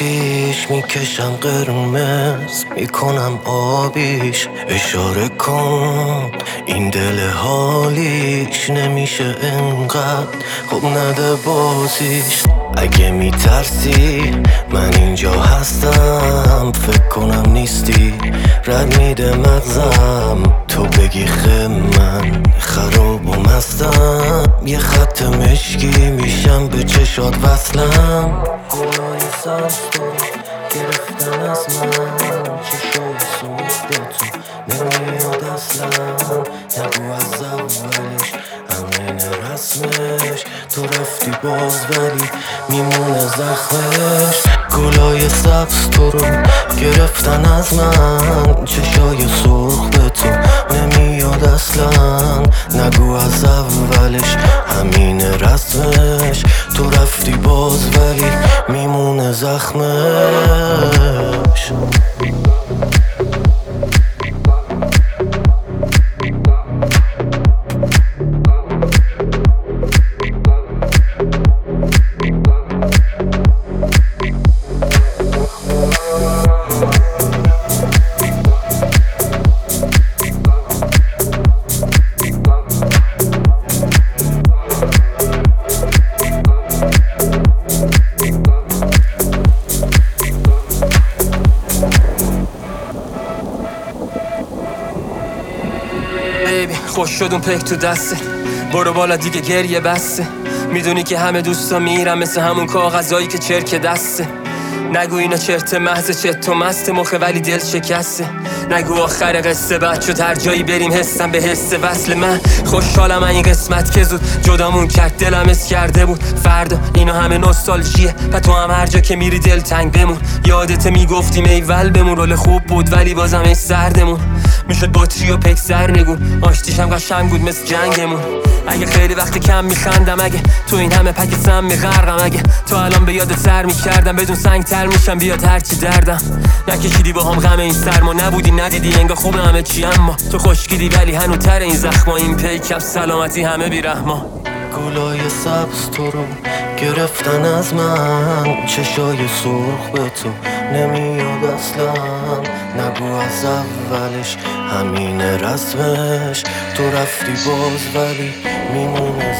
آتیش میکشم قرمز میکنم آبیش اشاره کن این دل حالیش نمیشه انقدر خب نده بازیش اگه میترسی من اینجا هستم فکر کنم نیستی رد میده مغزم تو بگی خب من خراب و مستم یه خط مشکی میشم به چشات وصلم گلای سبز تو گرفتن از من چشای سرخ به تو نمیاد اصلا نگو از اولش همین رسمش تو رفتی باز ولی میمونه زخمش گلای سبز تو رو گرفتن از من چشای سرخ به تو نمیاد اصلا نگو از اولش همین رسمش تو رفتی باز ولی میمونه زخمش خوش شد اون پیک تو دسته برو بالا دیگه گریه بسته میدونی که همه دوستا میرم مثل همون کاغذایی که چرک دسته نگو اینا چرت محض چت تو مست مخه ولی دل شکسته نگو آخر قصه بعد شد هر جایی بریم حسم به حس وصل من خوشحالم این قسمت که زود جدامون کرد دلم اس کرده بود فردا اینا همه نوستالژیه و تو هم هر جا که میری دل تنگ بمون یادت میگفتیم ایول بمون رول خوب بود ولی بازم ای سردمون میشد باتری و پک سر نگون آشتیشم قشنگ بود مثل جنگمون اگه خیلی وقت کم میخندم اگه تو این همه پک سم میغرقم اگه تو الان به یادت سر میکردم بدون سنگ تر میشم بیاد هرچی دردم نکشیدی با هم غم این سرما نبودی ندیدی انگار خوب همه چی اما تو خشکیدی ولی هنو تر این زخما این پیکم سلامتی همه بیرحما گلای سبز تو رو گرفتن از من چشای سرخ به تو نمیاد اصلا نگو از اولش همین رسمش تو رفتی باز ولی میمونه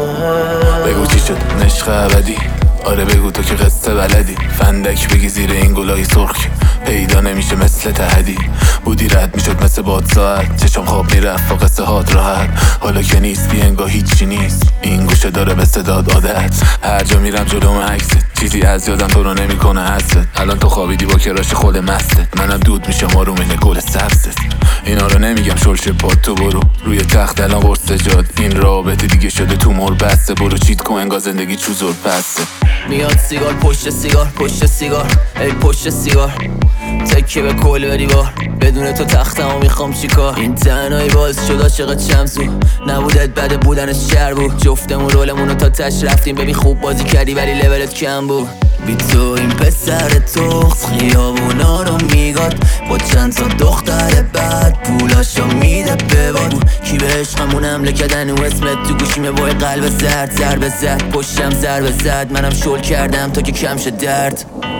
زخمش بگو چی شد نشق ابدی آره بگو تو که قصه بلدی فندک بگی زیر این گلای سرخ پیدا نمیشه مثل تهدی بودی رد میشد مثل باد ساعت چشم خواب میرفت و قصه هات راحت حالا که نیستی انگار هیچی نیست این گوشه داره به صداد عادت هر جا میرم جلوم عکست چیزی از یادم تو رو نمیکنه حست الان تو خوابیدی با کراش خول مستت منم دود میشم آرومین گل سبزت اینا رو نمیگم شلشه پاد تو برو روی تخت الان قرص سجاد این رابطه دیگه شده تو مر بسته برو چیت کن انگار زندگی چوزور پسته میاد سیگار پشت سیگار پشت سیگار ای پشت سیگار تکیه به کل دیوار بدون تو تختمو میخوام چیکار این تنهایی باعث شد عاشقت شمسو نبودت بده بودنش شر بود جفتمون رولمونو تا تش رفتیم ببین خوب بازی کردی ولی لولت کم بود بی تو این پسر تخت خیابونا رو میگاد با چند تا دختر بعد پولاشو میده به باد کی به عشقمون حمله کردن و اسمت تو گوشیمه وای قلب زرد ضربه زد پشتم ضربه زد منم شل کردم تا که کم شه درد